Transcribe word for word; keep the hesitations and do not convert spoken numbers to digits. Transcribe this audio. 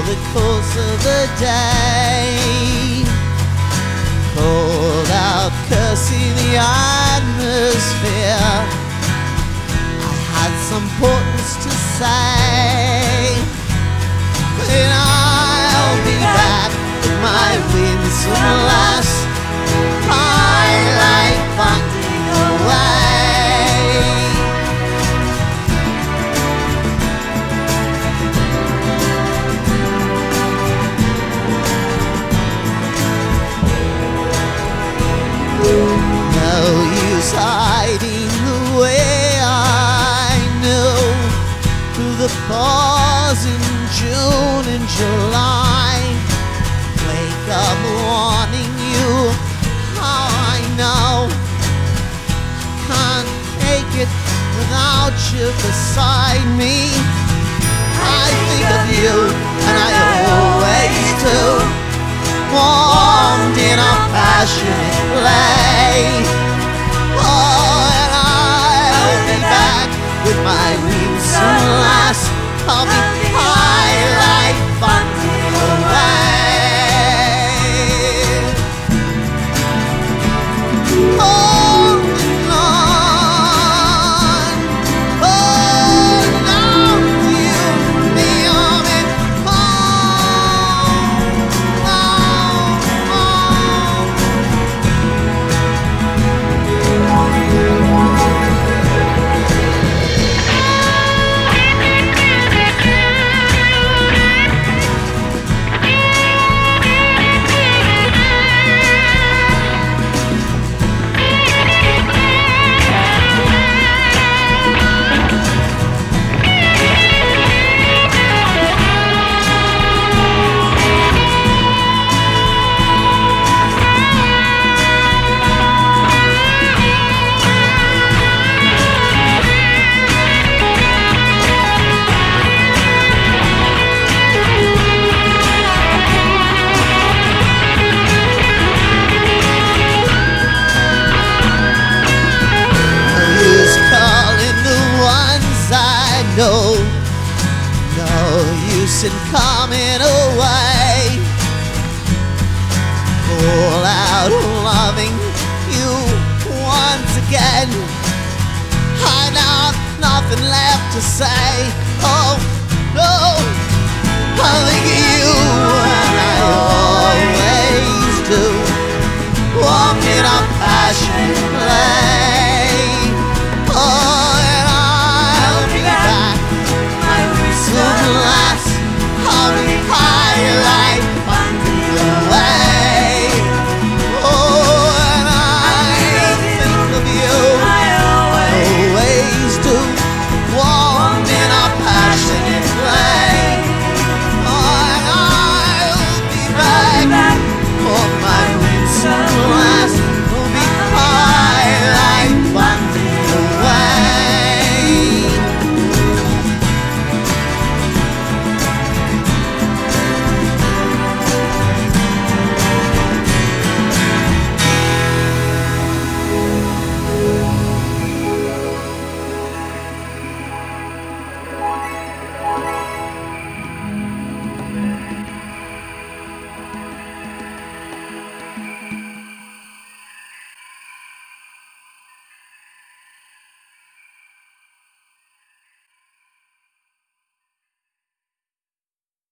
the course of the day. Called out cursing the atmosphere. I had some importance to say, and I'll be back with my winsome lass. I like funding away. No use hiding the way I know, through the pause in June and July. Wake up wanting you, how I know I can't take it without you beside me. I think of you, and I always do, warmed in our passionate play. Oh, and I'll be back with my winsome lass. I'll be high like funding away. Holding on, holding on to you, the army home, home, home. No, no use in coming away. All out loving you once again. I have nothing left to say. Oh no, I